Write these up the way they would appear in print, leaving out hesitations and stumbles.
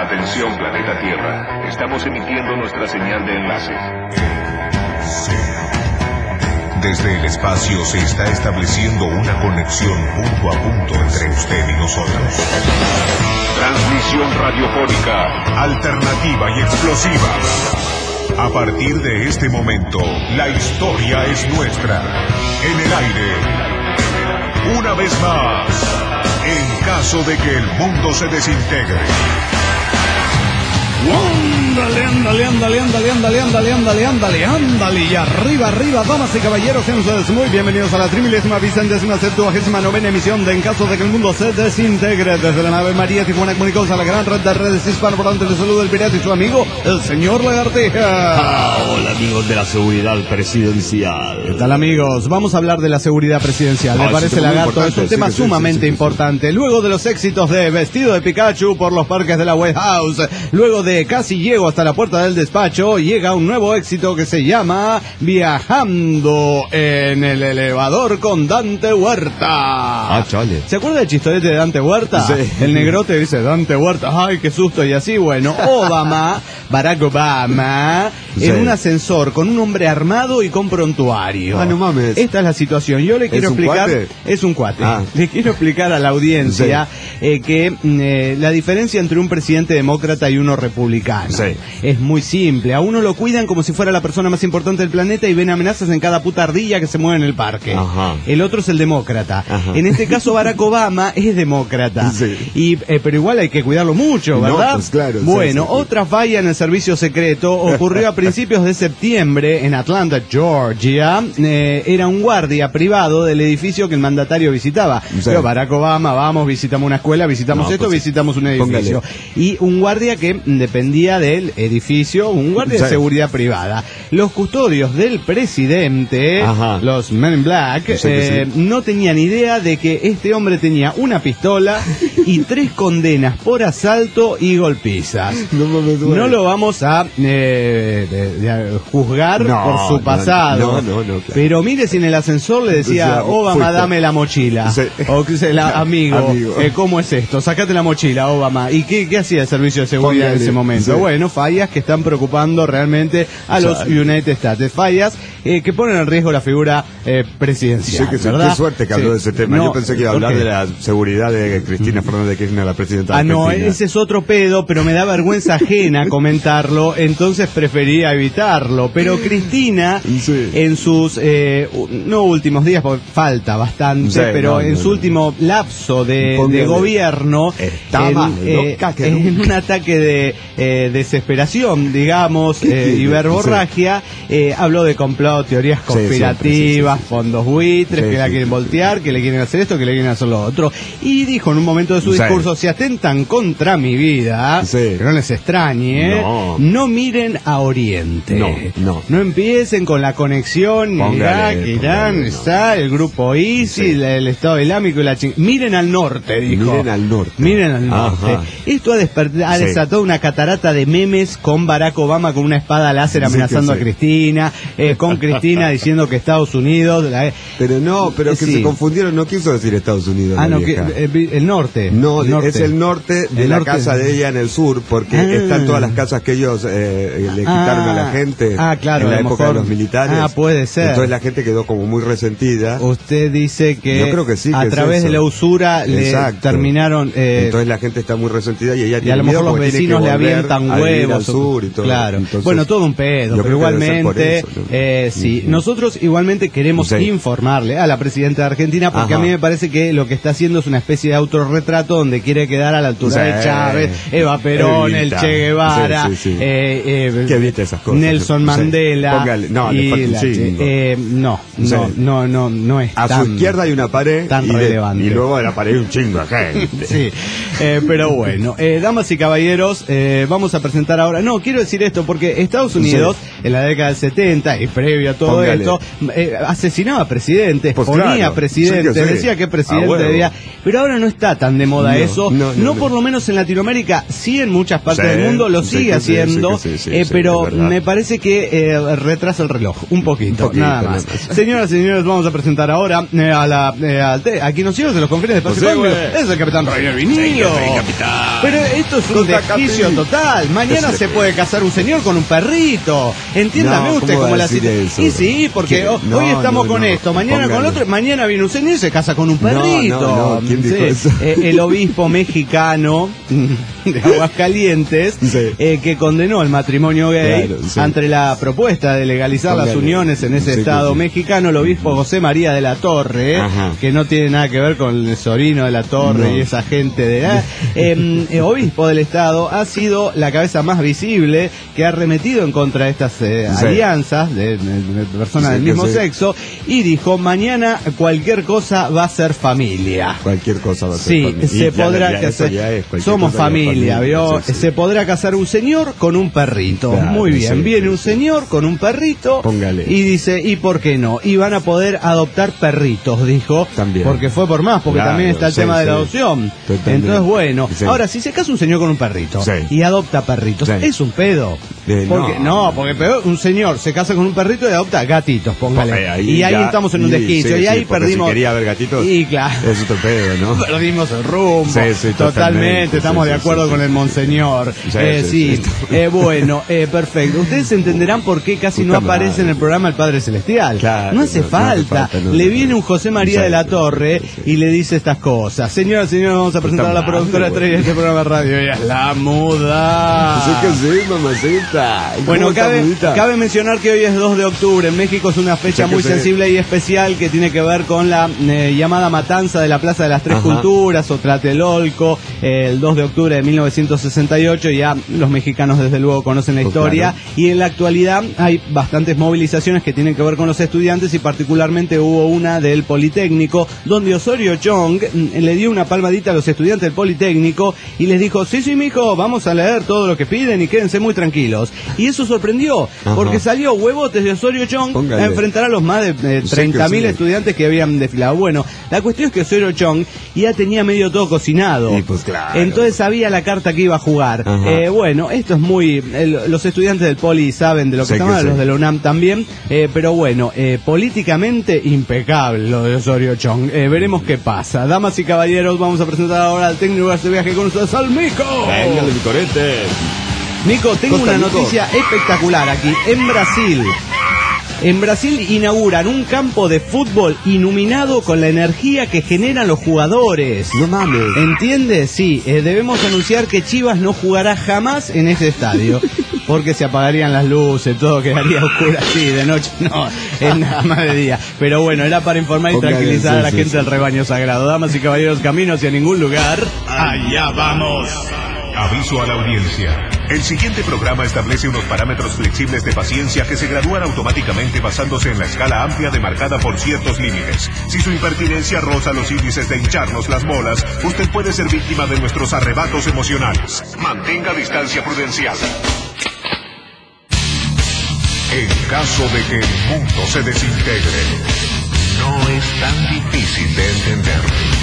Atención, planeta Tierra. Estamos emitiendo nuestra señal de enlace. Desde el espacio se está estableciendo una conexión punto a punto entre usted y nosotros. Transmisión radiofónica, alternativa y explosiva. A partir de este momento, la historia es nuestra. En el aire. Una vez más, en caso de que el mundo se desintegre. Ándale, y arriba, damas y caballeros, sean ustedes muy bienvenidos a la 3779ª emisión de En caso de que el mundo se desintegre, desde la nave María Tijuana Comunicados a la gran red de redes hispanoparlantes. Les saluda el pirata y su amigo, el señor Lagartija. Hola, amigos de la seguridad presidencial. ¿Qué tal, amigos? Vamos a hablar de la seguridad presidencial. ¿Le parece, Lagarto? Es un tema sumamente importante. Luego de los éxitos de Vestido de Pikachu por los parques de la White House, luego de Casi llego hasta la puerta del despacho, llega un nuevo éxito que se llama Viajando en el elevador con Dante Huerta. Chale. ¿Se acuerda del chistorete de Dante Huerta? Sí. El negrote dice, Dante Huerta, ay, qué susto, y así, bueno, Barack Obama, sí, en un ascensor con un hombre armado y con prontuario. No mames. Esta es la situación. Yo le quiero explicar... ¿Cuate? Es un cuate. Le quiero explicar a la audiencia que la diferencia entre un presidente demócrata y uno republicano es muy simple. A uno lo cuidan como si fuera la persona más importante del planeta y ven amenazas en cada puta ardilla que se mueve en el parque. Ajá. El otro es el demócrata. Ajá. En este caso Barack Obama es demócrata. Sí. Pero igual hay que cuidarlo mucho, ¿verdad? No, pues claro. Bueno, otra falla en el servicio secreto ocurrió a principios de septiembre en Atlanta, Georgia. Era un guardia privado del edificio que el mandatario visitaba. Pero Barack Obama, vamos, visitamos una escuela, visitamos visitamos un edificio. Póngale. Y un guardia que dependía del edificio, un guardia de seguridad privada. Los custodios del presidente, los Men in Black, no tenían idea de que este hombre tenía una pistola y 3 condenas por asalto y golpizas. No lo vamos a juzgar por su pasado. Claro. Pero mire si en el ascensor le decía, Obama, dame la mochila. Sí. O amigo. ¿Cómo es esto? Sacate la mochila, Obama. ¿Y qué hacía el servicio de seguridad en ese momento? Sí. Bueno, fallas que están preocupando realmente a los United States. Fallas que ponen en riesgo la figura presidencial. Sí, ¿verdad? Qué suerte que habló de ese tema. Yo pensé que iba a hablar de la seguridad de Cristina Fernández de Kirchner, la presidenta de Argentina. No, ese es otro pedo, pero me da vergüenza ajena comentarlo, entonces prefería evitarlo. Pero Cristina, en sus, no últimos días, porque falta bastante, pero en su último lapso de gobierno, en un ataque de desesperación, digamos, y verborragia, habló de complot, teorías conspirativas, fondos buitres, que la quieren voltear, que le quieren hacer esto, que le quieren hacer lo otro. Y dijo en un momento de su discurso, si atentan contra mi vida, que no les extrañe, no miren a Oriente. No empiecen con la conexión, Irak, Irán, está el grupo ISIS, el Estado Islámico y la miren al norte, dijo. Miren al norte. Esto ha desatado una catarata de memes con Barack Obama con una espada láser amenazando a Cristina, con Cristina diciendo que Estados Unidos... Pero que se confundieron, no quiso decir Estados Unidos. El norte. Es el norte de la casa de ella en el sur, porque están todas las casas que ellos le quitaron a la gente claro, en la época de los militares. Puede ser. Entonces la gente quedó como muy resentida. Usted dice que, yo creo que sí, a través de la usura le terminaron... entonces la gente está muy resentida y ella tiene a lo mejor los vecinos le avientan huevos. Al sur y todo. Claro. Entonces, bueno, todo un pedo, pero igualmente, nosotros igualmente queremos informarle a la presidenta de Argentina, porque a mí me parece que lo que está haciendo es una especie de autorretrato donde quiere quedar a la altura de Chávez, Eva Perón, el Che Guevara, ¿qué viste esas cosas? Nelson Mandela. Póngale. No es a tan, su izquierda hay una pared tan relevante. Y luego de la pared hay un chingo de gente. Pero bueno, damas y caballeros, vamos a presentar ahora, quiero decir esto porque Estados Unidos en la década del 70 y previo a todo esto asesinaba presidentes, ponía presidentes, decía que presidente debía, pero ahora no está tan de moda eso, no por lo menos en Latinoamérica, sí en muchas partes del mundo lo sigue haciendo, pero me parece que retrasa el reloj un poquito, nada más. Señoras y señores, vamos a presentar ahora a quien nos sigue de los confines de espacio público, es el capitán Rainer Vinillo. Pero esto es un desquicio total. Mañana se puede casar un señor con un perrito. Entiéndame usted cómo la situación. Y sí, porque hoy estamos con esto, mañana con lo otro, mañana viene un señor y se casa con un perrito. ¿Quién dijo eso? El obispo mexicano de Aguascalientes, que condenó el matrimonio gay ante la propuesta de legalizar las uniones en ese estado mexicano. El obispo José María de la Torre, que no tiene nada que ver con el Sorino de la Torre y esa gente de obispo del estado, ha sido la cabeza más visible que ha arremetido en contra de estas alianzas de personas del mismo sexo, y dijo: mañana cualquier cosa va a ser familia. Cualquier cosa va a ser familia. Sí, se podrá casar. Somos familia, ¿vio? Se podrá casar un señor con un perrito. Claro, muy bien, viene un señor con un perrito. Póngale. Y dice: ¿y por qué no? Y van a poder adoptar perritos, dijo. También. Porque fue por más, porque también está el tema de la adopción. Entonces, bueno, ahora, si se casa un señor con un perrito y adopta perritos, ¿es un pedo? Porque un señor se casa con un perrito y adopta gatitos, póngale. Y ahí estamos en un desquicio, y ahí perdimos. Si quería ver gatitos, y claro, es otro pedo, ¿no? Perdimos el rumbo. Totalmente, estamos de acuerdo con el monseñor. Bueno, perfecto. Ustedes entenderán por qué casi no aparece en el programa el Padre Celestial. Claro, no hace falta. Le viene un José María de la Torre y le dice estas cosas: señora, vamos a presentar a la productora estrella de este programa de radio. Ella es la muda. ¿Qué sí, mamacita? Bueno, cabe mencionar que hoy es 2 de octubre. En México es una fecha muy sensible y especial que tiene que ver con la llamada matanza de la Plaza de las Tres Culturas, o Tlatelolco, el 2 de octubre de 1968. Ya los mexicanos desde luego conocen la historia, y en la actualidad hay bastantes movilizaciones que tienen que ver con los estudiantes, y particularmente hubo una del Politécnico, donde Osorio Chong le dio una palmadita a los estudiantes del Politécnico y les dijo: sí, mijo, vamos a leer todo lo que piden y quédense muy tranquilos. Y eso sorprendió, porque salió Huevotes de Osorio Chong a enfrentar a los más de 30.000 estudiantes que habían desfilado. Bueno, la cuestión es que Osorio Chong ya tenía medio todo cocinado, entonces sabía la carta que iba a jugar. Bueno, esto es muy... los estudiantes del Poli saben de lo que estamos, los de la UNAM también, pero bueno, políticamente impecable lo de Osorio Chong. Veremos qué pasa. Damas y caballeros, vamos a presentar ahora al técnico de este viaje con ustedes, al Mico. Venga, de mi corete. Mico, tengo una noticia espectacular aquí. En Brasil inauguran un campo de fútbol iluminado con la energía que generan los jugadores. No mames. ¿Entiendes? Sí, debemos anunciar que Chivas no jugará jamás en ese estadio, porque se apagarían las luces, todo quedaría oscuro así, de noche no, es nada más de día. Pero bueno, era para informar y tranquilizar a la gente del rebaño sagrado. Damas y caballeros, camino hacia ningún lugar. ¡Allá vamos! Aviso a la audiencia. El siguiente programa establece unos parámetros flexibles de paciencia que se gradúan automáticamente basándose en la escala amplia demarcada por ciertos límites. Si su impertinencia roza los índices de hincharnos las bolas, usted puede ser víctima de nuestros arrebatos emocionales. Mantenga distancia prudencial. En caso de que el mundo se desintegre, no es tan difícil de entender.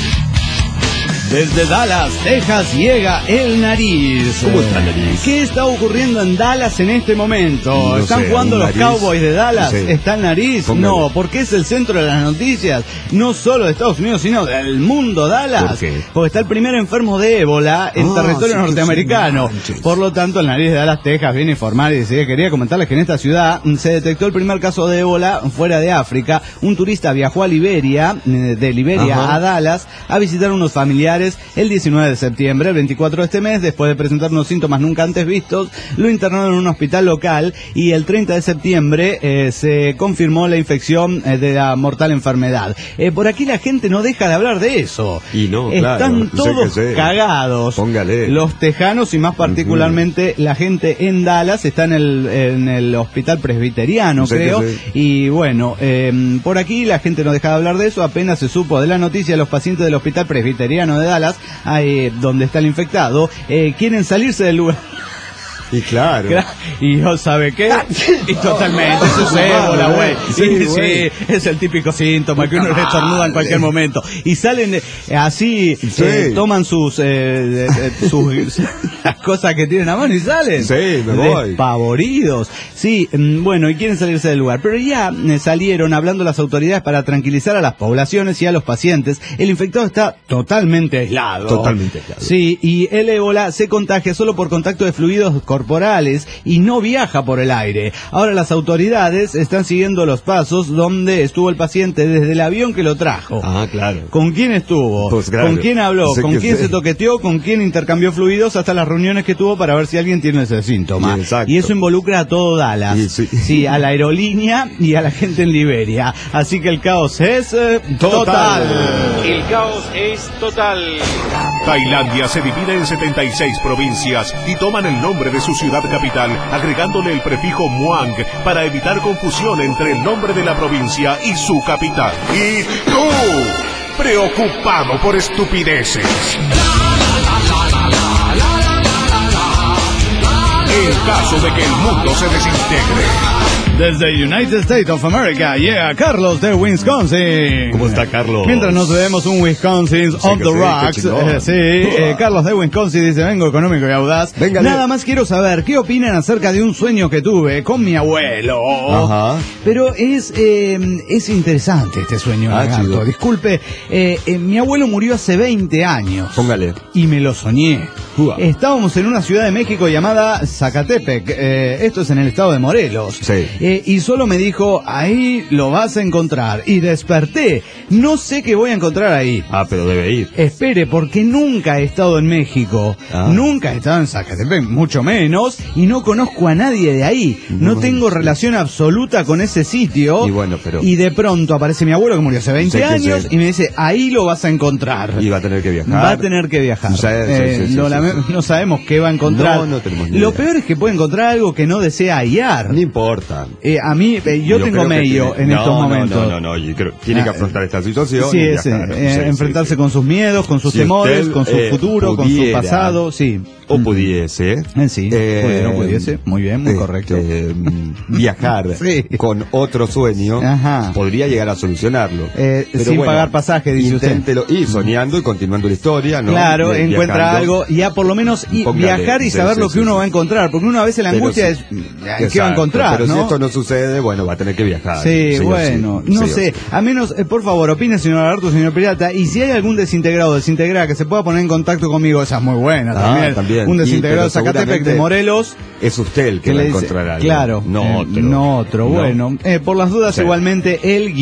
Desde Dallas, Texas, llega el Nariz. ¿Cómo está el Nariz? ¿Qué está ocurriendo en Dallas en este momento? ¿Están jugando los Cowboys de Dallas? ¿Está el Nariz? No, porque es el centro de las noticias, no solo de Estados Unidos, sino del mundo Dallas. ¿Por qué? Porque está el primer enfermo de ébola en territorio norteamericano. Por lo tanto, el Nariz de Dallas, Texas, viene a informar y dice: quería comentarles que en esta ciudad se detectó el primer caso de ébola fuera de África. Un turista viajó a Liberia, de Liberia a Dallas, a visitar unos familiares el 19 de septiembre, el 24 de este mes. Después de presentar unos síntomas nunca antes vistos, lo internaron en un hospital local, y el 30 de septiembre se confirmó la infección de la mortal enfermedad. Por aquí la gente no deja de hablar de eso. Y no, están todos cagados. Póngale. Los tejanos, y más particularmente la gente en Dallas, está en el hospital presbiteriano, creo. Y bueno, por aquí la gente no deja de hablar de eso. Apenas se supo de la noticia, los pacientes del hospital presbiteriano de Dallas, donde está el infectado, quieren salirse del lugar. Y claro. Y yo, ¿sabe qué? Y totalmente, eso es ébola, güey. Sí, es el típico síntoma que uno le estornuda en cualquier momento. Y salen así, toman sus las cosas que tienen a mano y salen. Sí, me voy. Despavoridos. Sí, bueno, y quieren salirse del lugar. Pero ya salieron hablando las autoridades para tranquilizar a las poblaciones y a los pacientes. El infectado está totalmente aislado. Totalmente aislado. Sí, y el ébola se contagia solo por contacto de fluidos corporales y no viaja por el aire. Ahora las autoridades están siguiendo los pasos donde estuvo el paciente desde el avión que lo trajo. Ah, claro. ¿Con quién estuvo? Pues claro. ¿Con quién habló? ¿Con quién se toqueteó? ¿Con quién intercambió fluidos? Hasta las reuniones que tuvo para ver si alguien tiene ese síntoma. Exacto. Y eso involucra a todo Dallas. Sí, a la aerolínea y a la gente en Liberia. Así que el caos es total. El caos es total. Tailandia se divide en 76 provincias y toman el nombre de su ciudad capital, agregándole el prefijo Muang para evitar confusión entre el nombre de la provincia y su capital. Y tú, preocupado por estupideces. En caso de que el mundo se desintegre. Desde United States of America, Carlos de Wisconsin. ¿Cómo está, Carlos? Mientras nos bebemos un Wisconsin on the rocks. Carlos de Wisconsin dice, vengo económico y audaz. Véngale. Nada más quiero saber qué opinan acerca de un sueño que tuve con mi abuelo. Ajá. Pero es interesante este sueño, Lagarto. Chido. Disculpe, mi abuelo murió hace 20 años. Póngale. Y me lo soñé. Estábamos en una ciudad de México llamada Zacatepec. Esto es en el estado de Morelos. Sí. Y solo me dijo, ahí lo vas a encontrar. Y desperté. No sé qué voy a encontrar ahí. Ah, pero debe ir. Espere, porque nunca he estado en México. Nunca he estado en Zacatepec, mucho menos. Y no conozco a nadie de ahí. No tengo relación absoluta con ese sitio. Y bueno, pero... Y de pronto aparece mi abuelo que murió hace 20 años y me dice, ahí lo vas a encontrar. Y va a tener que viajar. Va a tener que viajar. No sabemos qué va a encontrar. No tenemos ni Lo idea. peor es que puede encontrar algo que no desea hallar. No importa. A mí, yo tengo medio en estos momentos. No, yo creo que tiene que afrontar esta situación. Sí, y es viajar. enfrentarse con sus miedos, con sus temores, con su futuro, con su pasado, sí. O pudiese. Sí, no pudiese. Muy bien, muy correcto. Viajar con otro sueño. Ajá. Podría llegar a solucionarlo. Pero sin pagar pasaje, dice inténtelo, usted. Y soñando y continuando la historia, ¿no? Claro, encuentra viajando. algo, ya por lo menos viajar y saber lo que uno va a encontrar, porque uno a veces la angustia es ¿qué va a encontrar? Pero ¿no? si esto no sucede, bueno, va a tener que viajar. Sí, bueno, no sé, a menos, por favor, opine, señor Lagarto, señor Pirata, y si hay algún desintegrado o desintegrada que se pueda poner en contacto conmigo, esa es muy buena también. Un desintegrado de Zacatepec de Morelos. Es usted el que va a encontrar algo. Claro, no otro. Bueno, por las dudas, igualmente, el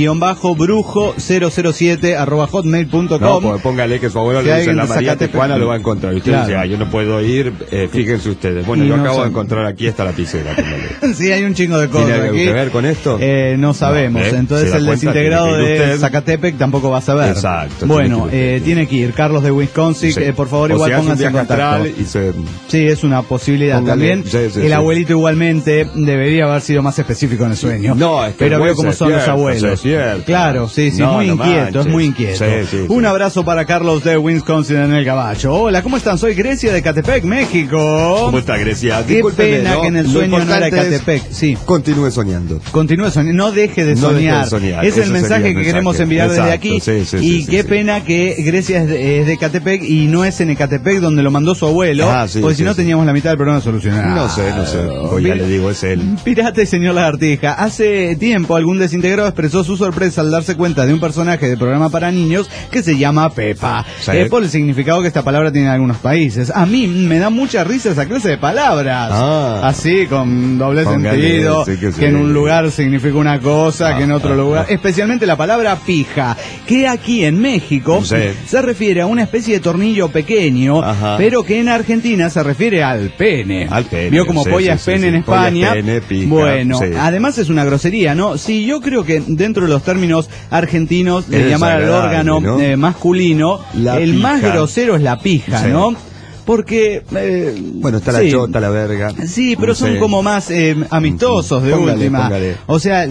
_brujo007 @hotmail.com. No, póngale que su abuelo le dice a la María Tecuana lo va a encontrar. Y usted dice, yo no puedo ir, fíjense ustedes. Bueno, yo acabo de encontrar aquí esta lapicera. Sí, hay un chingo de cosas. ¿Tiene algo que ver con esto? No sabemos. Entonces el desintegrado de Zacatepec tampoco va a saber. Exacto. Bueno, tiene que ir. Carlos de Wisconsin, por favor, igual pónganse en contacto. Sí, es una posibilidad también. El abuelito igualmente debería haber sido más específico en el sueño. No, es que pero veo cómo son los abuelos. Claro, sí, muy inquieto, es muy inquieto. Un abrazo para Carlos de Wisconsin en el Gabacho. Hola, ¿cómo están? Soy Grecia de Catepec, México. ¿Cómo está, Grecia? Qué pena que en el sueño no era Catepec. Sí. Continúe soñando. No deje de soñar. Es el mensaje que queremos enviar desde aquí. Y qué pena que Grecia es de Catepec y no es en Ecatepec donde lo mandó su abuelo. Porque si no teníamos la mitad del programa solucionado. No sé. Hoy ya le digo, es él. Pirata y señor Lagartija. Hace tiempo algún desintegrado expresó su sorpresa al darse cuenta de un personaje de programa para niños que se llama Pepa. Por el significado que esta palabra tiene en algunos países. A mí me da mucha risa esa clase de palabras. Así, con doble sentido. Que en un lugar significa una cosa, que en otro lugar. Especialmente la palabra pija, que aquí en México se refiere a una especie de tornillo pequeño, pero que en Argentina se refiere al pene. Vio como polla es pene en España. Bueno, además es una grosería, ¿no? Sí, yo creo que dentro de los términos argentinos de llamar al órgano masculino, el más grosero es la pija, ¿no? Porque... bueno, está la chota, la verga. Sí, pero son como más amistosos de última. Póngale. O sea,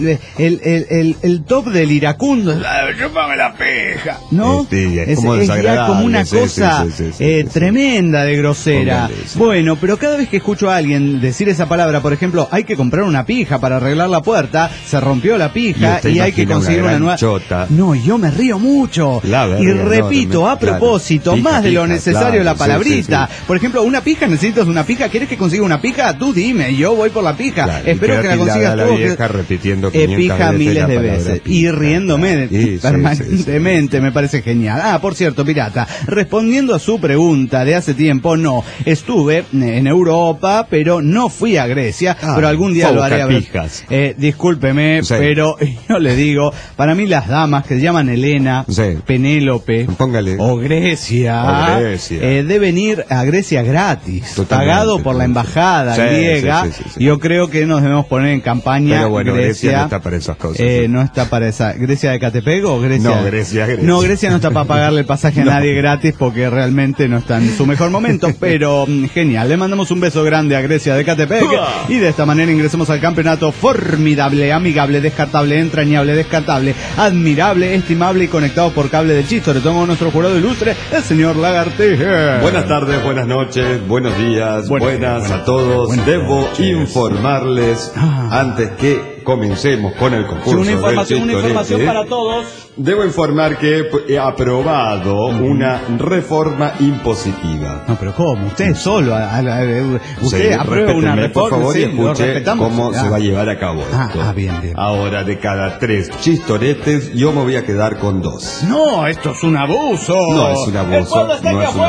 el top del iracundo es... ¡Chúpame la peja! ¿No? Es ya como una cosa tremenda de grosera. Bueno, pero cada vez que escucho a alguien decir esa palabra, por ejemplo, hay que comprar una pija para arreglar la puerta, se rompió la pija y hay que conseguir una nueva... Chota. No, yo me río mucho. Y repito, a propósito, pija, más de lo necesario, la palabrita. Por ejemplo, una pija, necesitas una pija, ¿quieres que consiga una pija? Tú dime, yo voy por la pija. Espero que la consigas tú. Repitiendo pija miles de veces. Y riéndome permanentemente, me parece genial. Por cierto, pirata, respondiendo a su pregunta de hace tiempo, no, estuve en Europa, pero no fui a Grecia, pero algún día lo haré. Discúlpeme, pero yo le digo, para mí las damas que se llaman Elena, Penélope o Grecia, deben ir a Grecia gratis, pagado por la embajada griega. Yo creo que nos debemos poner en campaña. Pero bueno, Grecia no está para esas cosas. No está para esa. ¿Grecia de Catepec o Grecia? No, Grecia. No, Grecia no está para pagarle el pasaje a nadie gratis porque realmente no está en su mejor momento, pero genial. Le mandamos un beso grande a Grecia de Catepec y de esta manera ingresemos al campeonato formidable, amigable, descartable, entrañable, descartable, admirable, estimable y conectado por cable del Chistoretón con nuestro jurado ilustre, el señor Lagartija. Buenas tardes, buenas noches, buenos días, buenas a todos. Debo informarles antes que comencemos con el concurso una información para todos. Debo informar que he aprobado una reforma impositiva. No, pero ¿cómo? Usted solo, usted aprueba una reforma. Por favor, y escuche cómo se va a llevar a cabo esto. Bien. Ahora, de cada 3 chistoretes, yo me voy a quedar con 2. No, esto es un abuso. No es un abuso. No es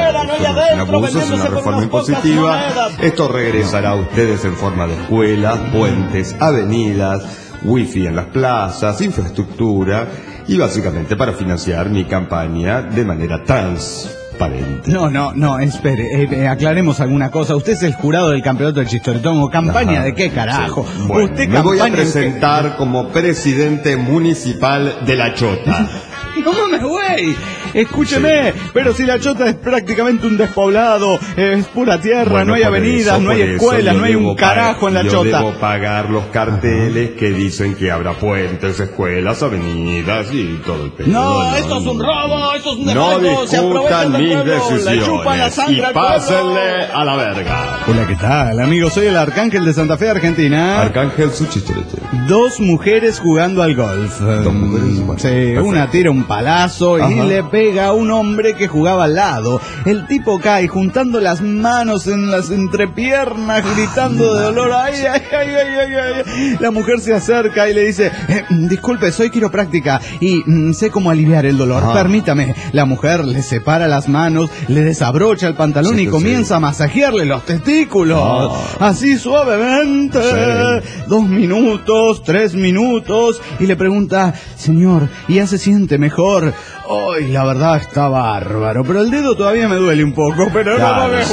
un abuso, es una reforma impositiva. Esto regresará a ustedes en forma de escuelas, puentes, avenidas, wifi en las plazas, infraestructura y básicamente para financiar mi campaña de manera transparente. No, espere, aclaremos alguna cosa. Usted es el jurado del campeonato del Chistoretón, ¿o campaña de qué carajo? Bueno, usted me voy a presentar como presidente municipal de La Chota. No me voy. Escúcheme, pero si La Chota es prácticamente un despoblado, es pura tierra, no hay avenidas, no hay escuelas, no hay un carajo en La Chota. Yo debo pagar los carteles que dicen que habrá puentes, escuelas, avenidas y todo el pedo. No, esto es un robo, esto es un no discutan mis decisiones y pásenle a la verga. Hola, ¿qué tal, amigos? Soy el Arcángel de Santa Fe, Argentina. Arcángel su chistorete. 2 mujeres jugando al golf. 2 mujeres. Sí, una tira un palazo y le pega a un hombre que jugaba al lado. El tipo cae juntando las manos en las entrepiernas, gritando de dolor. Ay. La mujer se acerca y le dice, disculpe, soy quiropráctica y sé cómo aliviar el dolor. Permítame. La mujer le separa las manos, le desabrocha el pantalón y comienza a masajearle los testículos. Así suavemente. 2 minutos, 3 minutos y le pregunta, señor, ¿ya se siente mejor? Ay, la verdad está bárbaro, pero el dedo todavía me duele un poco, pero no me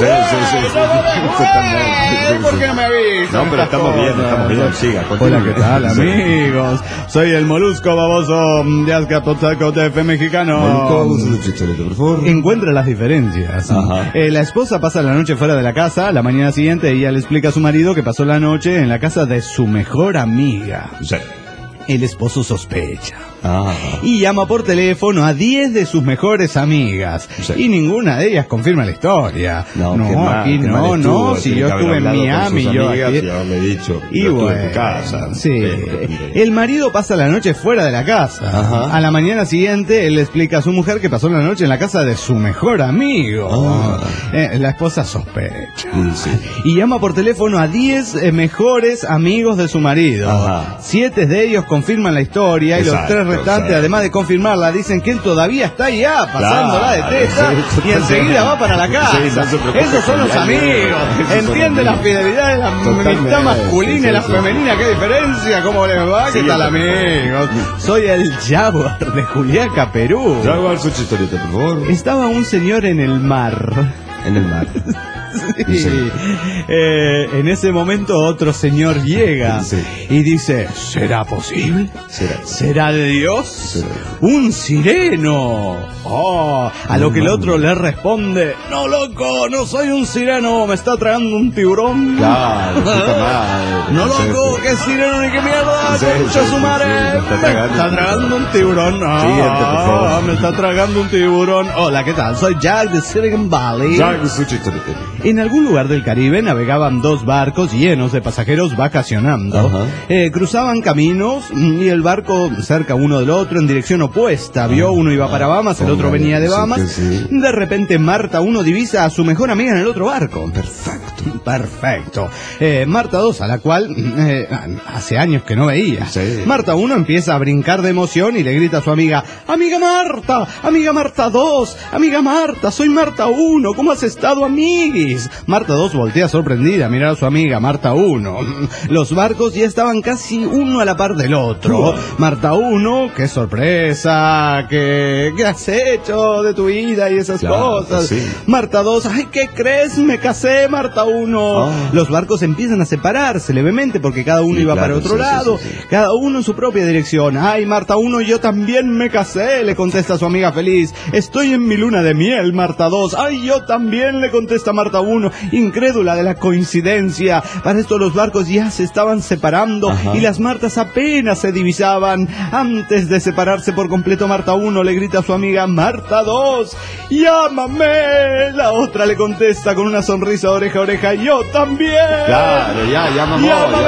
¿por qué no me avisas? No, pero estamos bien, siga. Hola, ¿qué tal, amigos? Soy el molusco baboso de Azcapotzalco TF mexicano. Por favor. Encuentra las diferencias. La esposa pasa la noche fuera de la casa, la mañana siguiente ella le explica a su marido que pasó la noche en la casa de su mejor amiga. Sí. El esposo sospecha. Y llama por teléfono a 10 de sus mejores amigas. Y ninguna de ellas confirma la historia. Si yo estuve en Miami, yo aquí. Y bueno, en casa. Sí. El marido pasa la noche fuera de la casa. A la mañana siguiente, él le explica a su mujer que pasó la noche en la casa de su mejor amigo. La esposa sospecha. Y llama por teléfono a 10 mejores amigos de su marido. 7 de ellos confirman la historia y los 3 restantes, además de confirmarla, dicen que él todavía está allá, pasándola de teta, y enseguida va para la casa. Esos son los amigos. Entiende la fidelidad de la amistad masculina y la femenina. ¿Qué diferencia? ¿Cómo les va? ¿Qué tal, amigos? Soy el Jaguar de Juliaca, Perú. Jaguar, su chistorita, por favor. Estaba un señor en el mar. En el mar. Sí. En ese momento otro señor llega y dice, ¿será posible? ¿Será de Dios? ¡Un sireno! A lo que el otro le responde, no loco, no soy un sireno, me está tragando un tiburón. Claro, no loco, qué sireno ni qué mierda, concha su madre, me está tragando un tiburón. Me está tragando un tiburón. Hola, ¿qué tal? Soy Jack de Silicon Valley. En algún lugar del Caribe navegaban dos barcos llenos de pasajeros vacacionando. Cruzaban caminos y el barco cerca uno del otro en dirección opuesta. Vio, uno iba para Bahamas, el otro venía de Bahamas. De repente Marta 1 divisa a su mejor amiga en el otro barco. Perfecto. Marta 2, a la cual hace años que no veía. Marta 1 empieza a brincar de emoción y le grita a su amiga, amiga Marta 2, amiga Marta, soy Marta 1, ¿cómo has estado, amiguis? Marta 2 voltea sorprendida a mirar a su amiga Marta 1. Los barcos ya estaban casi uno a la par del otro. Marta 1, qué sorpresa, ¿qué has hecho de tu vida y esas cosas? Marta 2, ay, ¿qué crees? Me casé, Marta 1. Los barcos empiezan a separarse levemente porque cada uno iba para otro lado, cada uno en su propia dirección. Ay, Marta 1, yo también me casé, le contesta a su amiga feliz. Estoy en mi luna de miel, Marta 2. Ay, yo también, le contesta Marta 1, incrédula de la coincidencia. Para esto los barcos ya se estaban separando y las Martas apenas se divisaban. Antes de separarse por completo, Marta 1 le grita a su amiga Marta 2, llámame. La otra le contesta con una sonrisa de oreja a oreja, yo también. Claro, llámame.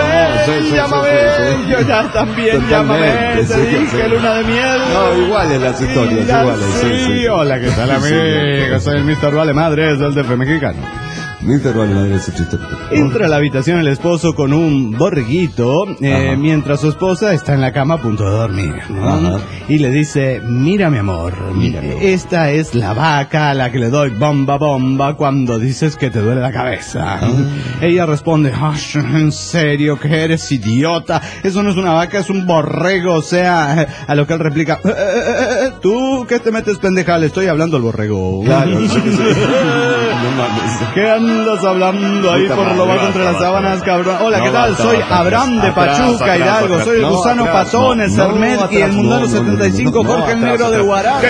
Yo ya también, llámame. Se dije luna de miel. No, iguales las historias, iguales. Hola, ¿qué tal, amigo? Soy el Mr. Vale Madres del DF mexicano. Entra a la habitación el esposo con un borreguito, mientras su esposa está en la cama a punto de dormir, ¿no? Y le dice, mira mi amor, esta es la vaca a la que le doy bomba cuando dices que te duele la cabeza. Ella responde, ¿en serio que eres idiota? Eso no es una vaca, es un borrego. O sea, a lo que él replica, ¿tú qué te metes, pendeja? Le estoy hablando al borrego. Claro. ¿Qué andas hablando ahí por lo bajo entre las sábanas, cabrón? Hola, ¿qué tal? Soy Abraham de Pachuca, Hidalgo. Soy el gusano patón, el Sermet y el mundano 75, Jorge el Negro de Guarán.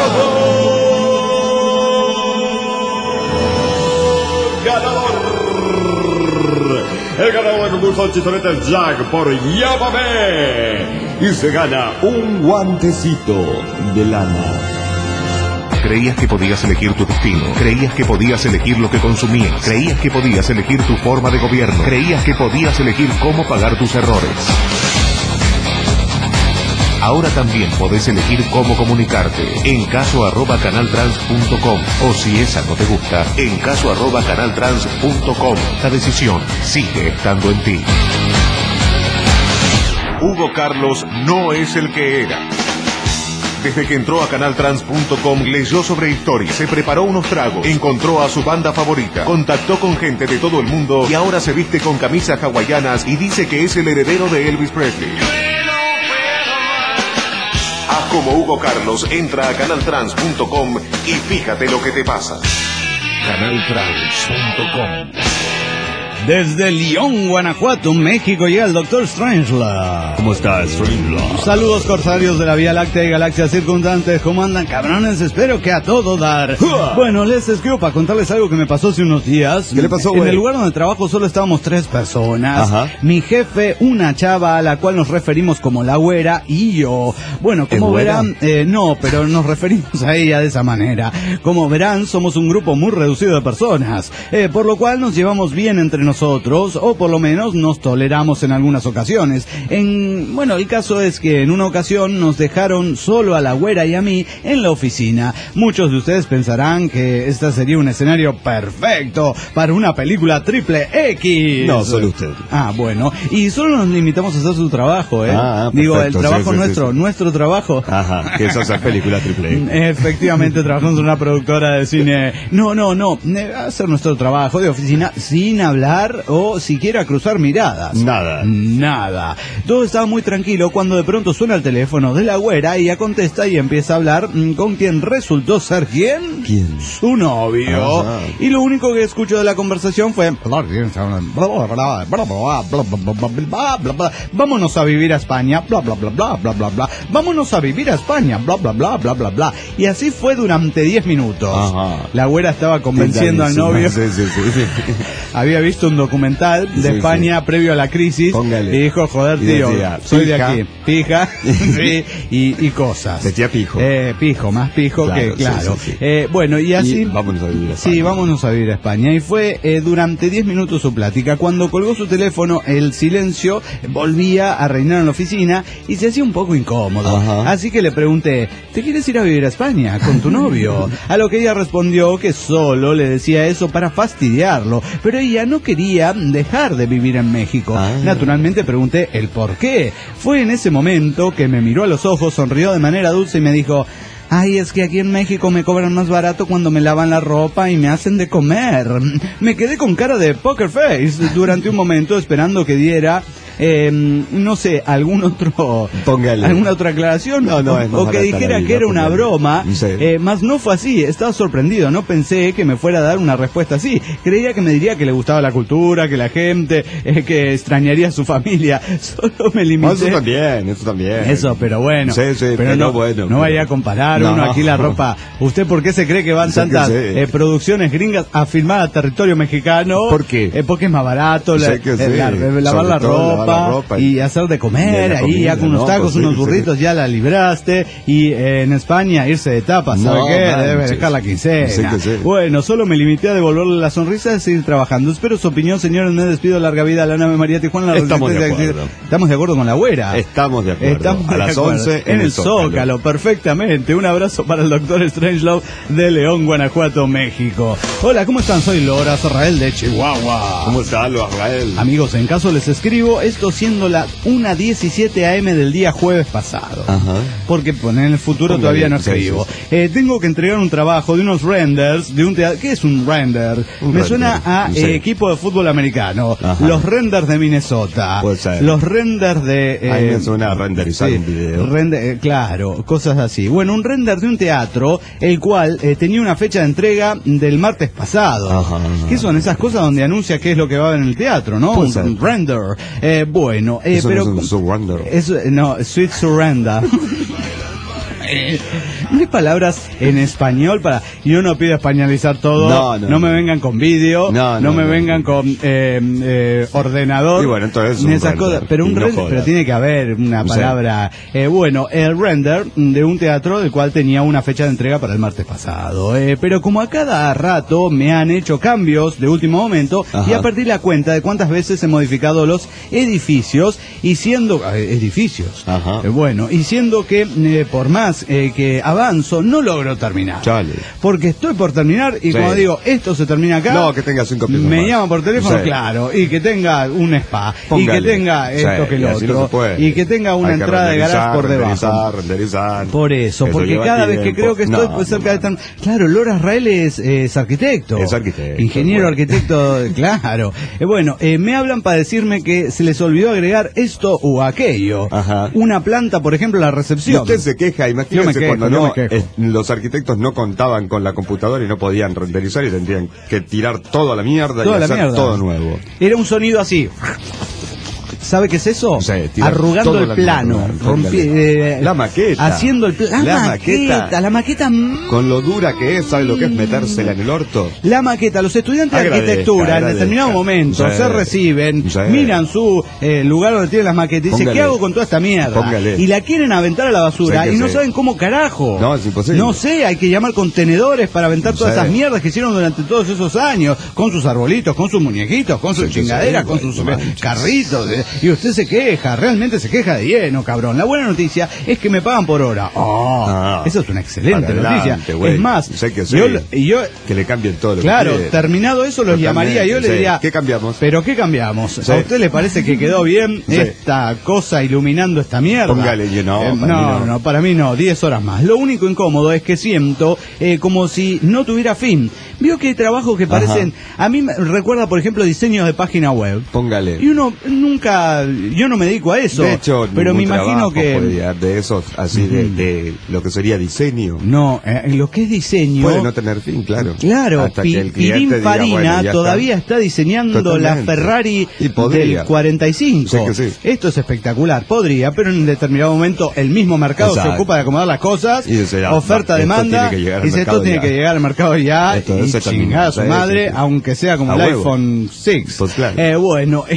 El ganador del concurso Chistorete es Jack por Llámame. Y se gana un guantecito de lana. Creías que podías elegir tu destino, creías que podías elegir lo que consumías, creías que podías elegir tu forma de gobierno, creías que podías elegir cómo pagar tus errores. Ahora también podés elegir cómo comunicarte en caso@canaltrans.com o si esa no te gusta, en caso@canaltrans.com. La decisión sigue estando en ti. Hugo Carlos no es el que era. Desde que entró a canaltrans.com, leyó sobre historia, se preparó unos tragos, encontró a su banda favorita, contactó con gente de todo el mundo y ahora se viste con camisas hawaianas y dice que es el heredero de Elvis Presley. Haz como Hugo Carlos, entra a canaltrans.com y fíjate lo que te pasa. canaltrans.com. Desde León, Guanajuato, México, llega el Dr. Strangelove. ¿Cómo estás, Strangelove? Saludos, corsarios de la Vía Láctea y galaxias circundantes. ¿Cómo andan, cabrones? Espero que a todo dar. Bueno, les escribo para contarles algo que me pasó hace unos días. ¿Qué le pasó, güey? En el lugar donde trabajo solo estábamos 3 personas. Mi jefe, una chava a la cual nos referimos como la güera, y yo. Bueno, como verán, no, pero nos referimos a ella de esa manera. Como verán, somos un grupo muy reducido de personas, por lo cual nos llevamos bien entre nosotros, o por lo menos nos toleramos en algunas ocasiones. Bueno, el caso es que en una ocasión nos dejaron solo a la güera y a mí en la oficina. Muchos de ustedes pensarán que este sería un escenario perfecto para una película triple X. No, solo usted. Ah, bueno. Y solo nos limitamos a hacer su trabajo, Digo, el trabajo nuestro trabajo. Ajá, que eso es película triple X. Efectivamente, trabajamos en una productora de cine. No, hacer nuestro trabajo de oficina sin hablar hablar o siquiera cruzar miradas. Nada. Todo estaba muy tranquilo cuando de pronto suena el teléfono de la güera, ella contesta y empieza a hablar con quien resultó ser ¿quién? Su novio. Ajá. Y lo único que escucho de la conversación fue vámonos a vivir a España, bla bla bla bla bla bla bla, vámonos a vivir a España, bla bla bla bla bla bla. Y así fue durante 10 minutos. Ajá. La güera estaba convenciendo al novio. Sí. Había visto un documental de España previo a la crisis. Póngale. Y dijo, joder, tío, decía, soy de aquí. Pija. Sí, y cosas. Decía pijo. Pijo, más pijo claro, que claro. Sí. Bueno, y así. Y vámonos a vivir a España. Sí, vámonos a vivir a España. Y fue durante 10 minutos su plática. Cuando colgó su teléfono, el silencio volvía a reinar en la oficina y se hacía un poco incómodo. Ajá. Así que le pregunté, ¿te quieres ir a vivir a España con tu novio? A lo que ella respondió que solo le decía eso para fastidiarlo, pero ella no quería dejar de vivir en México. Naturalmente pregunté el por qué. Fue en ese momento que me miró a los ojos, sonrió de manera dulce y me dijo, ay, es que aquí en México me cobran más barato cuando me lavan la ropa y me hacen de comer. Me quedé con cara de poker face durante un momento esperando que diera, no sé, alguna otra aclaración, o que dijera que era una broma, más no fue así. Estaba sorprendido, no pensé que me fuera a dar una respuesta así. Creía que me diría que le gustaba la cultura, que la gente, que extrañaría a su familia. Solo me limité. Eso también. Eso, pero bueno. Pero no vaya a comparar uno aquí la ropa. ¿Usted por qué se cree que van tantas producciones gringas a filmar a territorio mexicano? ¿Por qué? Porque es más barato lavar la ropa y hacer de comer ahí, comida, ya con unos tacos, unos burritos, ya la libraste. Y en España irse de tapas, ¿sabe qué? Debe dejar la quincena. Bueno, solo me limité a devolverle la sonrisa y seguir trabajando. Espero su opinión, señores. Me despido. Larga vida a la nave María Tijuana. Estamos de acuerdo con la güera. Estamos de acuerdo. A las 11 en el Zócalo. Perfectamente. Un abrazo para el doctor Strangelove de León, Guanajuato, México. Hola, ¿cómo están? Soy Loras Rael de Chihuahua. ¿Cómo está, Loras Rael? Amigos, en caso les escribo, esto siendo la 1:17 AM del día jueves pasado. Ajá. Porque en el futuro todavía no escribo. Tengo que entregar un trabajo de unos renders de un teatro. ¿Qué es un render? Me suena a equipo de fútbol americano. Ajá. Los renders de Minnesota. Puede ser. Los renders de... Ahí me suena a renderizar un video. Claro, cosas así. Bueno, un render de un teatro, el cual tenía una fecha de entrega del martes pasado. Ajá. ¿Qué son esas cosas donde anuncia qué es lo que va a haber en el teatro, no? Un render. Bueno, eso pero... No es un surrender. No, sweet surrender. No hay palabras en español para... Yo no pido españolizar todo. No me vengan con vídeo. No me vengan con ordenador. Y bueno, entonces ni esas cosas. Pero pero tiene que haber una palabra. Bueno, el render de un teatro del cual tenía una fecha de entrega para el martes pasado. Pero como a cada rato me han hecho cambios de último momento, y a partir de la cuenta de cuántas veces he modificado los edificios y siendo bueno, y siendo que por más que avanzo, no logro terminar. Chale. Porque estoy por terminar y como digo, esto se termina acá. No, que tenga 5 pisos me llaman por teléfono, claro, y que tenga un spa, y que tenga esto que lo otro, y que tenga una entrada de garage por debajo. Renderizar. Por eso, porque cada vez que creo que estoy cerca de tan... Claro, Loras Rael es arquitecto. Es arquitecto. Ingeniero arquitecto, claro. Bueno, me hablan para decirme que se les olvidó agregar esto o aquello. Ajá. Una planta, por ejemplo, la recepción. Y usted se queja, imagínese cuando los arquitectos no contaban con la computadora y no podían renderizar y tendrían que tirar todo a la mierda y hacer todo nuevo. Era un sonido así. ¿Sabe qué es eso? Arrugando el plano, la maqueta, haciendo la maqueta con lo dura que es, ¿sabe lo que es metérsela en el orto? La maqueta, los estudiantes de arquitectura en determinado momento se reciben, miran su lugar donde tienen las maquetas y dicen, ¿qué hago con toda esta mierda? Y la quieren aventar a la basura y no saben cómo carajo. No, es imposible. No sé, hay que llamar contenedores para aventar todas esas mierdas que hicieron durante todos esos años, con sus arbolitos, con sus muñequitos, con sus chingaderas, con sus carritos. Y usted se queja, realmente se queja de lleno, cabrón. La buena noticia es que me pagan por hora. Eso es una excelente noticia. Es más, sé que yo que le cambien todo lo claro, que quiere. Terminado eso los llamaría, yo le diría, ¿qué cambiamos? ¿Pero qué cambiamos? Sí. ¿A usted le parece que quedó bien esta cosa iluminando esta mierda? Póngale, no, para mí no, 10 horas más. Lo único incómodo es que siento como si no tuviera fin. Vio que hay trabajos que parecen, a mí me recuerda, por ejemplo, diseños de página web. Póngale. Y uno nunca, yo no me dedico a eso. De hecho, pero me imagino que de esos, así de lo que sería diseño. No, lo que es diseño puede no tener fin, claro. Claro, hasta que el cliente Pirín diga, Farina bueno, todavía está diseñando totalmente. la Ferrari del 45. Sí que sí. Esto es espectacular, podría, pero en un determinado momento el mismo mercado se ocupa de acomodar las cosas, y dice, oferta, demanda, y dice, esto tiene que llegar al mercado ya, y chingada a su madre, aunque sea como el iPhone 6. Pues claro. Bueno...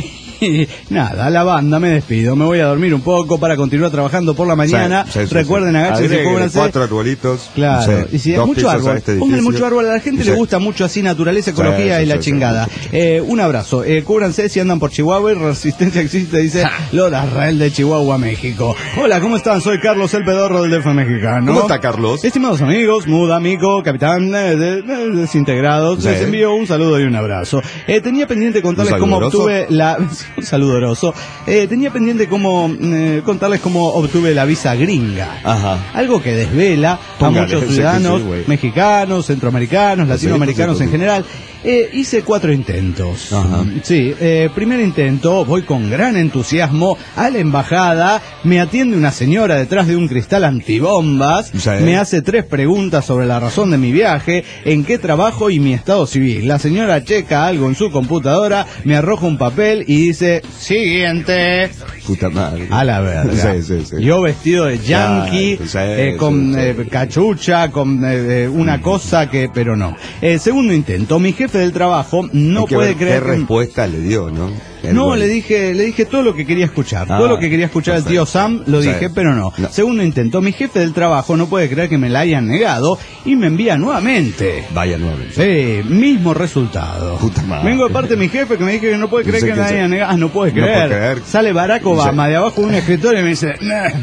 Nada, la banda, me despido, me voy a dormir un poco para continuar trabajando por la mañana. Recuerden, agáchense y cúbranse. 4 arbolitos. Claro, y si hay mucho árbol, pónganle mucho árbol, a la gente le gusta mucho así naturaleza, ecología y la chingada. Un abrazo, cúbranse si andan por Chihuahua y Resistencia existe, dice Lola Rael de Chihuahua, México. Hola, ¿cómo están? Soy Carlos el Pedorro del DF mexicano. ¿Cómo está, Carlos? Estimados amigos, Muda, amigo, capitán, desintegrados, les envío un saludo y un abrazo. Tenía pendiente contarles cómo obtuve la... Un saludoroso. Tenía pendiente contarles cómo obtuve la visa gringa. Algo que desvela a muchos ciudadanos mexicanos, centroamericanos, latinoamericanos en general. Hice 4 intentos. Sí, primer intento, voy con gran entusiasmo a la embajada, me atiende una señora detrás de un cristal antibombas, me hace 3 preguntas sobre la razón de mi viaje, en qué trabajo y mi estado civil. La señora checa algo en su computadora, me arroja un papel y dice, siguiente. Puta madre. A la verga. Sí. Yo vestido de yankee, con cachucha, con una cosa que, pero no. Segundo intento, mi jefe del trabajo no puede creer. ¿Qué respuesta le dio, no? No, le dije todo lo que quería escuchar. Todo lo que quería escuchar el tío Sam, lo dije, pero no. Segundo intento, mi jefe del trabajo no puede creer que me la hayan negado y me envía nuevamente. Vaya nuevamente. Sí, mismo resultado. Puta madre. Vengo de parte de mi jefe que me dije que no puede creer que me la hayan negado. No puede creer. Sale Barack Obama de abajo de un escritorio y me dice,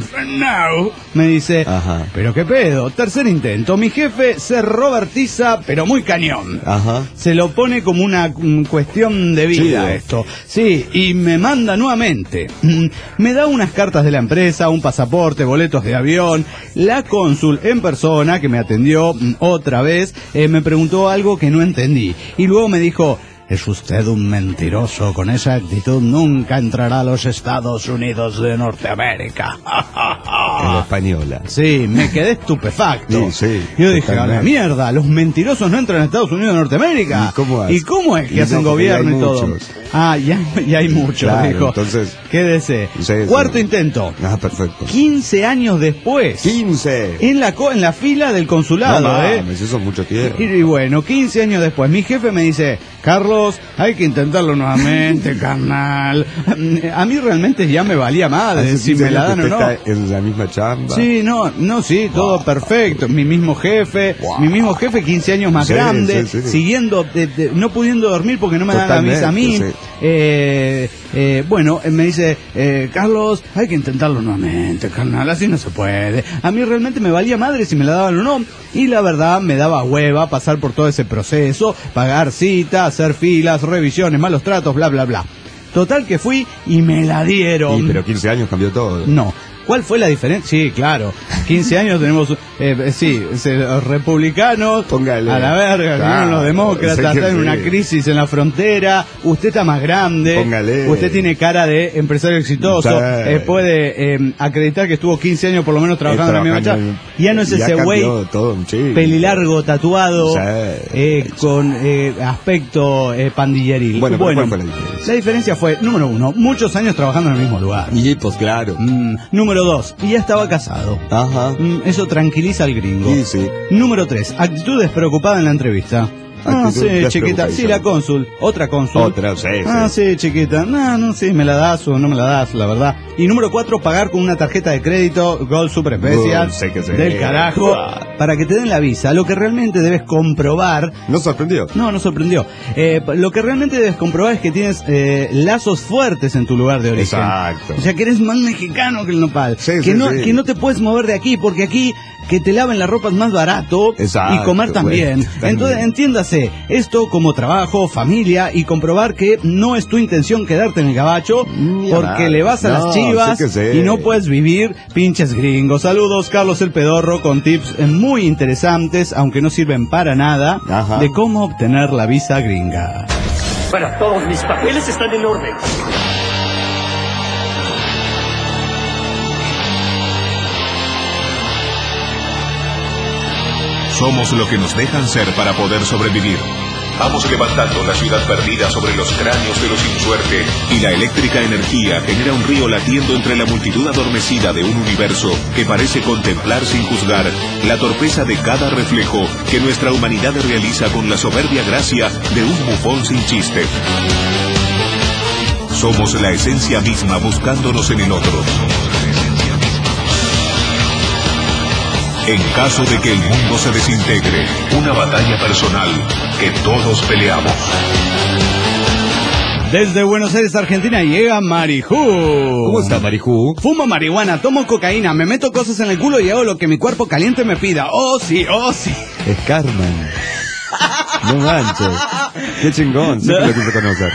no. Me dice, pero qué pedo. Tercer intento, mi jefe se robertiza, pero muy cañón. Se lo pone como una cuestión de vida esto. Sí, y me manda nuevamente. Me da unas cartas de la empresa, un pasaporte, boletos de avión. La cónsul en persona, que me atendió otra vez, me preguntó algo que no entendí. Y luego me dijo, es usted un mentiroso, con esa actitud nunca entrará a los Estados Unidos de Norteamérica. En la española. Sí, me quedé estupefacto. Sí, yo dije, a la mierda, los mentirosos no entran a Estados Unidos de Norteamérica. ¿Y cómo es que hacen gobierno y todo? Ya hay muchos, claro, dijo. Entonces, quédese. Cuarto intento. Perfecto. 15 años después. 15. En la fila del consulado, no mames, eso es mucho tiempo. Y bueno, 15 años después, mi jefe me dice, Carlos, hay que intentarlo nuevamente, carnal. A mí realmente ya me valía madre si me la dan o no. En la misma chamba. Sí, sí, todo perfecto. Mi mismo jefe, 15 años más grande, siguiendo, no pudiendo dormir porque no me dan la visa a mí. Bueno, me dice, Carlos, hay que intentarlo nuevamente, carnal, así no se puede. A mí realmente me valía madre si me la daban o no. Y la verdad me daba hueva pasar por todo ese proceso, pagar cita, hacer filas, revisiones, malos tratos, bla, bla, bla. Total que fui y me la dieron. Pero 15 años cambió todo. No. ¿Cuál fue la diferencia? Sí, claro. 15 años tenemos, los republicanos, póngale, a la verga, claro, los demócratas, están en una crisis en la frontera, usted está más grande, póngale, usted tiene cara de empresario exitoso, puede acreditar que estuvo 15 años por lo menos trabajando en la misma chamba. Ya no es ese güey pelilargo, tatuado, con aspecto pandilleril. Bueno, ¿cuál fue la diferencia fue, número 1, muchos años trabajando en el mismo lugar. Y pues claro. Número 2, y ya estaba casado. Ajá. Eso tranquiliza al gringo. Sí. Número 3, actitud despreocupada en la entrevista. sí, chiquita. Sí, la cónsul. Otra cónsul. Otra, sí. Sí, chiquita. No, sí, me la das o no me la das, la verdad. Y número 4, pagar con una tarjeta de crédito Gold Super Special del carajo para que te den la visa. Lo que realmente debes comprobar... ¿No sorprendió? No sorprendió. Lo que realmente debes comprobar es que tienes lazos fuertes en tu lugar de origen. Exacto. O sea, que eres más mexicano que el nopal. Sí, que no te puedes mover de aquí, porque aquí que te laven la ropa es más barato. Exacto, y comer también. Entonces, entiéndase, esto como trabajo, familia, y comprobar que no es tu intención quedarte en el gabacho, porque le vas a las chivas y no puedes vivir pinches gringos. Saludos, Carlos el Pedorro, con tips muy interesantes, aunque no sirven para nada, de cómo obtener la visa gringa. Para todos mis papeles están en orden. Somos lo que nos dejan ser para poder sobrevivir. Vamos levantando la ciudad perdida sobre los cráneos de los sin suerte, y la eléctrica energía genera un río latiendo entre la multitud adormecida de un universo que parece contemplar sin juzgar la torpeza de cada reflejo que nuestra humanidad realiza con la soberbia gracia de un bufón sin chiste. Somos la esencia misma buscándonos en el otro. En caso de que el mundo se desintegre, una batalla personal que todos peleamos. Desde Buenos Aires, Argentina, llega Marijú. ¿Cómo está, Marijú? Fumo marihuana, tomo cocaína, me meto cosas en el culo y hago lo que mi cuerpo caliente me pida. ¡Oh, sí! Es Carmen. No manches. Qué chingón, siempre lo quise conocer.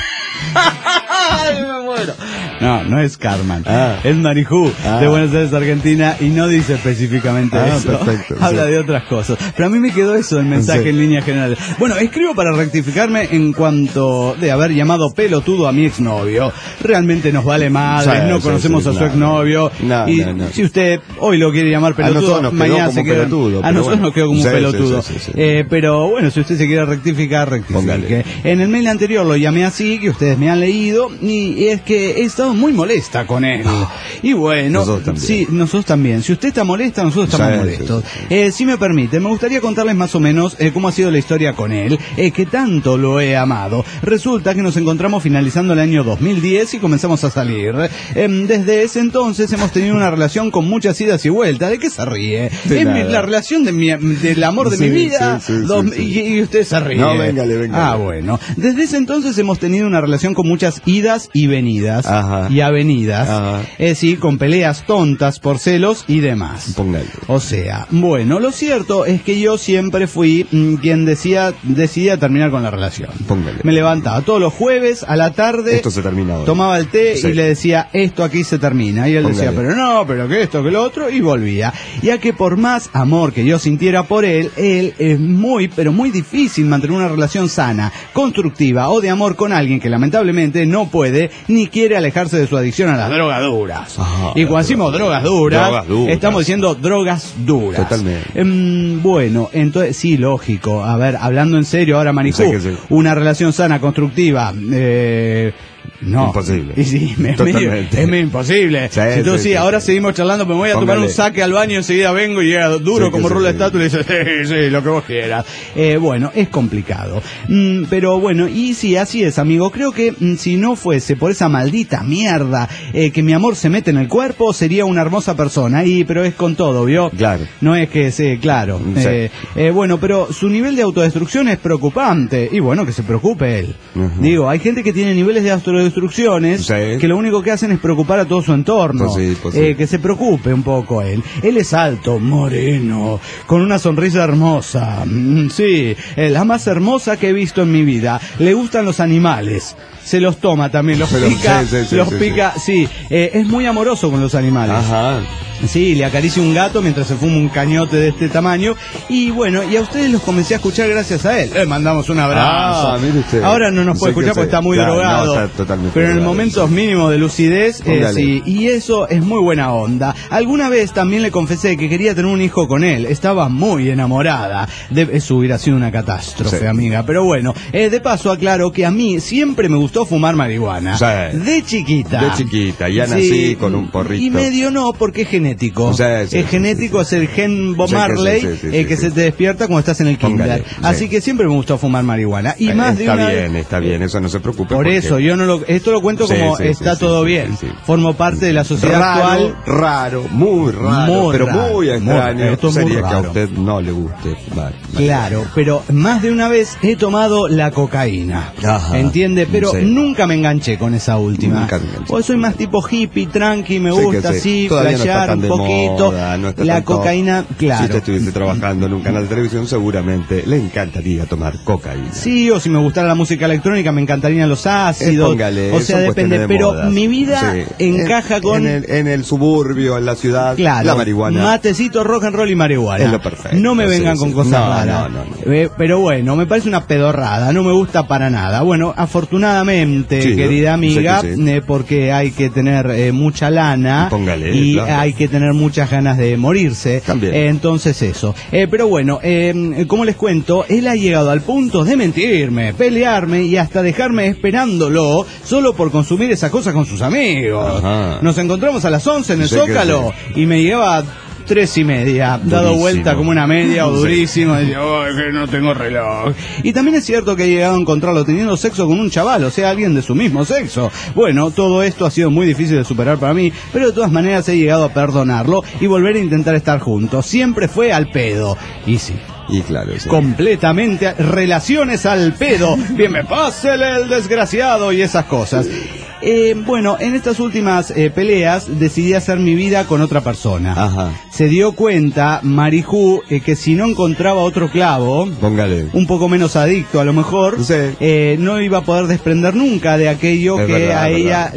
¡Ay, me muero! No es Carmen. Es Marijú, de Buenos Aires, Argentina, y no dice específicamente eso. Perfecto, habla de otras cosas. Pero a mí me quedó eso el mensaje en líneas generales. Bueno, escribo para rectificarme en cuanto de haber llamado pelotudo a mi exnovio. Realmente nos vale madre, no conocemos a su exnovio. Si usted hoy lo quiere llamar pelotudo, mañana se queda pelotudo. A nosotros nos quedó como un pelotudo. Pero bueno, si usted se quiere rectificar, rectifique. Póngale. En el mail anterior lo llamé así, que ustedes me han leído, y es que he estado muy molesta con él. Y bueno, nosotros también. Si usted está molesta, nosotros estamos molestos. Si me permite, me gustaría contarles más o menos cómo ha sido la historia con él, que tanto lo he amado. Resulta que nos encontramos finalizando el año 2010 y comenzamos a salir. Desde ese entonces hemos tenido una relación con muchas idas y vueltas. ¿De qué se ríe? Es la relación del amor de mi vida. Y usted se ríe. No, véngale. Bueno. Desde ese entonces hemos tenido una relación con muchas idas y venidas. Y avenidas, sí, con peleas tontas por celos y demás. Póngale. O sea, bueno, lo cierto es que yo siempre fui quien decidía terminar con la relación. Póngale. Me levantaba todos los jueves a la tarde. Esto se termina hoy. Tomaba el té y le decía, esto aquí se termina. Y él decía, pero que esto, que lo otro, y volvía. Ya que por más amor que yo sintiera por él es pero muy difícil mantener una relación sana, constructiva o de amor con alguien que lamentablemente no puede ni quiere alejarse de su adicción a las drogas duras. Y cuando decimos drogas duras, estamos diciendo drogas duras. Totalmente. Bueno, entonces, sí, lógico. A ver, hablando en serio ahora, Marijú, una relación sana, constructiva, no. Imposible. Y sí, es medio imposible. Entonces ahora seguimos charlando, me voy a tomar un saque al baño, enseguida vengo y llega duro como rulo de estatua y le dice, sí, lo que vos quieras. Bueno, es complicado. Pero bueno, y sí, así es, amigo. Creo que si no fuese por esa maldita mierda que mi amor se mete en el cuerpo, sería una hermosa persona. Pero es con todo, ¿vio? Claro. No es que claro. Bueno, pero su nivel de autodestrucción es preocupante. Y bueno, que se preocupe él. Digo, hay gente que tiene niveles de autodestrucciones que lo único que hacen es preocupar a todo su entorno. Que se preocupe un poco él. Él es alto, moreno, con una sonrisa hermosa. Sí, la más hermosa que he visto en mi vida. Le gustan los animales. Se los toma también, los pica. Es muy amoroso con los animales. Sí, le acaricia un gato mientras se fuma un cañote de este tamaño. Y bueno, y a ustedes los comencé a escuchar gracias a él. Le mandamos un abrazo. Mire usted. Ahora no nos puede escuchar porque está muy drogado. No, está totalmente pero en drogado, momentos mínimos de lucidez, sí. Y eso es muy buena onda. Alguna vez también le confesé que quería tener un hijo con él. Estaba muy enamorada. Eso hubiera sido una catástrofe, amiga. Pero bueno, de paso aclaro que a mí siempre me gustó fumar marihuana. De chiquita. Ya nací con un porrito. Y medio no, porque es genético. genético. Es genético, es el gen Bob Marley que se te despierta cuando estás en el kinder. Así que siempre me gustó fumar marihuana. Y más de una vez... Está bien, eso no se preocupe. Por eso, yo no lo... Esto lo cuento como está todo bien. Formo parte de la sociedad actual. Raro, muy raro, pero muy extraño. Esto sería que a usted no le guste fumar. Claro, pero más de una vez he tomado la cocaína. Ajá, ¿entiende? Pero nunca me enganché con esa última. Hoy soy más tipo hippie, tranqui, me gusta así, flashear un poquito. La cocaína, claro. Si usted estuviese trabajando en un canal de televisión, seguramente le encantaría tomar cocaína. Sí, o si me gustara la música electrónica, me encantarían los ácidos. Póngale, o sea, depende, pero modas. Mi vida encaja con... En el suburbio, en la ciudad, la marihuana. Matecito, rock and roll y marihuana. Es lo perfecto. No me vengan con cosas raras. No. Pero bueno, me parece una pedorrada, no me gusta para nada. Bueno, afortunadamente, querida amiga, porque hay que tener mucha lana. Póngale, y hay que tener muchas ganas de morirse. También. Entonces eso. Pero bueno, como les cuento, él ha llegado al punto de mentirme, pelearme y hasta dejarme esperándolo solo por consumir esas cosas con sus amigos. Ajá. Nos encontramos a las 11 en el Zócalo y me lleva 3:30, dado vuelta como una media o durísimo, y digo, que no tengo reloj. Y también es cierto que he llegado a encontrarlo teniendo sexo con un chaval, o sea, alguien de su mismo sexo. Bueno, todo esto ha sido muy difícil de superar para mí, pero de todas maneras he llegado a perdonarlo y volver a intentar estar juntos. Siempre fue al pedo. Y sí. Y claro, completamente relaciones al pedo. Bien, me pásele el desgraciado y esas cosas. Bueno, en estas últimas peleas decidí hacer mi vida con otra persona. Ajá. Se dio cuenta Marijú que si no encontraba otro clavo, póngale, un poco menos adicto a lo mejor, no iba a poder desprender nunca de aquello que a ella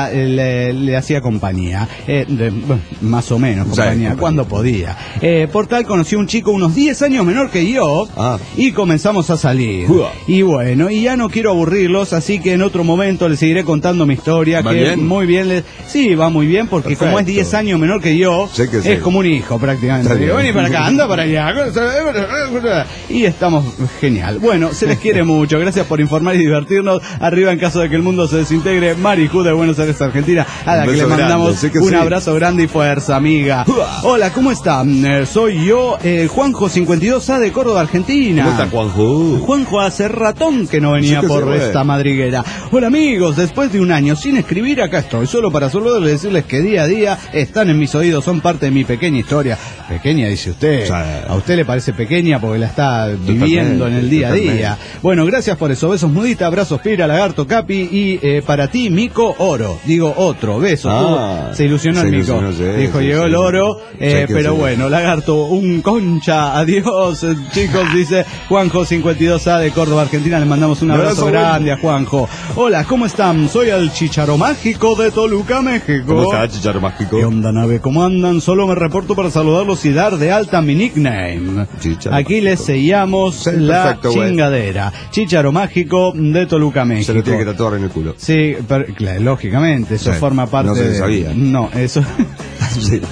le hacía compañía. Más o menos compañía, cuando podía. Por tal conocí a un chico unos 10 años menor que yo y comenzamos a salir. Y bueno, y ya no quiero aburrirlos, así que en otro momento les seguiré contando mi historia. ¿Va que bien? Muy bien. Sí, va muy bien, porque perfecto, como es 10 años menor que yo, es como un hijo prácticamente. Digo, vení para acá, anda para allá. Y estamos genial. Bueno, se les quiere mucho. Gracias por informar y divertirnos. Arriba en caso de que el mundo se desintegre. Marijú de Buenos Aires, Argentina, a la que le mandamos un abrazo grande y fuerza, amiga. Hola, ¿cómo están? Soy yo, Juanjo 52A de Córdoba, Argentina. ¿Cómo está, Juanjo? Juanjo hace ratón que no venía por esta madriguera. Hola, amigos, después de un año sin escribir, acá estoy, solo para decirles que día a día están en mis oídos, son parte de mi pequeña historia. Pequeña, dice usted. A usted le parece pequeña porque la está viviendo en el día a día. Bueno, gracias por eso. Besos, Mudita, abrazos, Pira, Lagarto, Capi, y para ti, Mico, oro. Digo, otro, besos. Se ilusionó el Mico. Dijo, llegó el oro, pero bueno, Lagarto, un concha, adiós, chicos, dice Juanjo 52A de Córdoba, Argentina. Le mandamos un abrazo grande a Juanjo. Hola, ¿cómo están? Soy el Chicharo Mágico de Toluca, México. ¿Cómo está, Chicharo Mágico? ¿Qué onda, nave? ¿Cómo andan? Solo me reporto para saludarlos y dar de alta mi nickname. Chicharo Aquí Mágico. les sellamos la chingadera. Chicharo Mágico de Toluca, México. Se lo tiene que tatuar en el culo. Sí, pero, lógicamente, eso forma parte no se sabía. No, eso... Sí.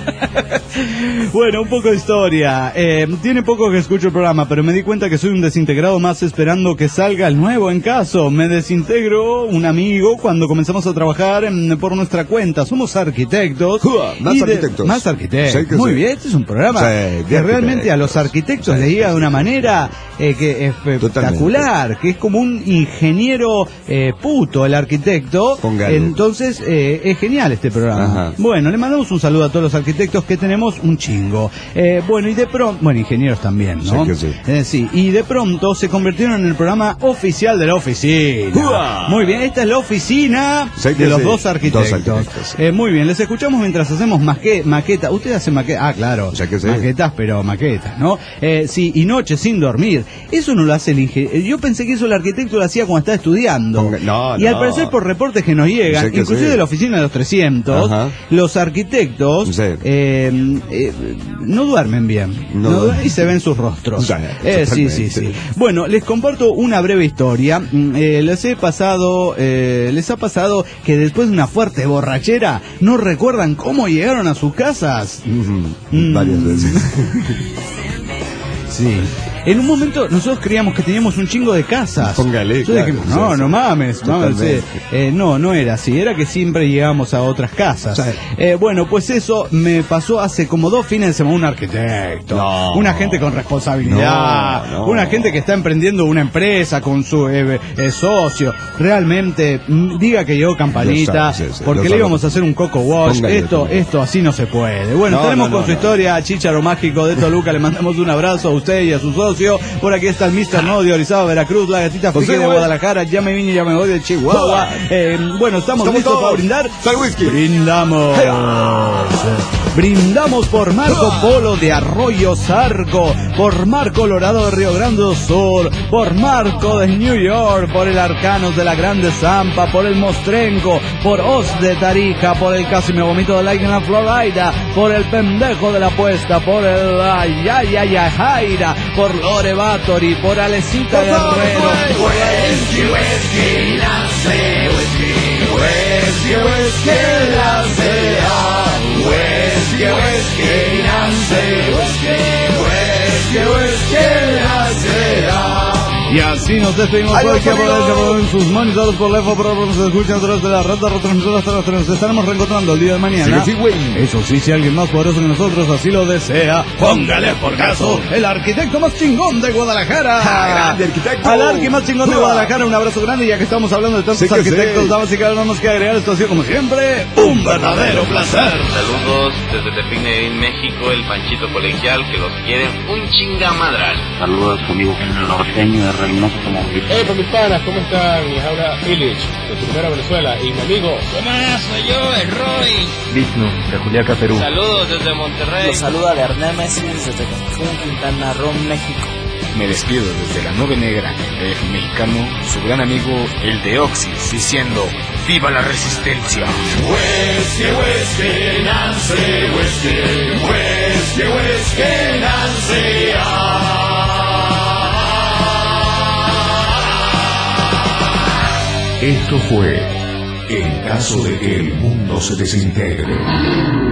Bueno, un poco de historia. Tiene poco que escucho el programa, pero me di cuenta que soy un desintegrado más esperando que salga el nuevo en caso. Me desintegro un amigo cuando comenzamos a trabajar por nuestra cuenta. Somos arquitectos. Más arquitectos. Sí, muy bien, este es un programa que realmente a los arquitectos les llega de una manera que es espectacular, que es como un ingeniero puto el arquitecto. Póngalo. Entonces es genial este programa. Ajá. Bueno, le mandamos un saludo a todos los arquitectos que tenemos un chingo. Bueno, y de pronto, bueno, ingenieros también, ¿no? Sí, y de pronto se convirtieron en el programa oficial de la oficina. Muy bien, esta es la oficina de los dos arquitectos. Muy bien, les escuchamos mientras hacemos maquetas. Usted hace maquetas, claro, maquetas, pero maquetas, ¿no? Sí, y noches sin dormir. Eso no lo hace el ingeniero. Yo pensé que eso el arquitecto lo hacía cuando estaba estudiando. Y al parecer por reportes que nos llegan, inclusive de la oficina de los 300, los arquitectos no duermen bien, y se ven sus rostros. Sí. Bueno, les comparto una breve historia. Les ha pasado que después de una fuerte borrachera no recuerdan cómo llegaron a sus casas. Varias veces. Sí. En un momento nosotros creíamos que teníamos un chingo de casas. Póngale, yo dijimos, no mames, no era así, era que siempre llegábamos a otras casas. Bueno, pues eso me pasó hace como 2 fines de semana. Un arquitecto, una gente con responsabilidad, una gente que está emprendiendo una empresa con su socio. Realmente, diga que llegó Campanita, porque le íbamos a hacer un coco wash. Esto así no se puede. Bueno, tenemos con su historia Chícharo Mágico de Toluca. Le mandamos un abrazo a usted y a su socio. Por aquí está el Mr. No de Orizaba, Veracruz, la gatita Friki de Guadalajara. Ya me vine, ya me voy de Chihuahua. Bueno, estamos listos para brindar. Brindamos. Brindamos por Marco Polo de Arroyo Zarco, por Mar Colorado de Río Grande do Sur, por Marco de New York, por el Arcanos de la Grande Zampa, por el Mostrenco, por Oz de Tarija, por el Casi Me Vomito de Lightning Florida, por el Pendejo de la Apuesta, por el Jaira, por Lore Batory, por Alecita Guerrero, por y así nos despedimos hoy, que en sus monitores por lejos, pero nos escuchan a través de la red de retransmisoras. Nos estaremos reencontrando el día de mañana. Eso sí, si alguien más poderoso que nosotros así lo desea, póngale por caso el arquitecto más chingón de Guadalajara. Grande arquitecto. Al arqui más chingón de Guadalajara, un abrazo grande. Ya que estamos hablando de tantos arquitectos, damas y caballeros, no nos queda agregar. Esto ha sido como siempre un verdadero placer. Saludos desde Tepine, México, el Panchito Colegial, que los quieren un chingamadral. Saludos conmigo, el norteño de Reynoso Automotriz. Para mis panas, ¿cómo están? Les habla Illich, de Primera Venezuela, y mi amigo. ¿Cómo más? Soy yo, el Roy. Vigno, de Juliaca, Perú. Saludos desde Monterrey. Los saluda de Arnemesis desde Cancún, Quintana Roo, México. Me despido desde la Nube Negra, el mexicano, su gran amigo, el de Oxys, diciendo ¡viva la resistencia! Whisky, whisky, Nancy, whisky, whisky, whisky, Nancy. Esto fue En caso de que el mundo se desintegre.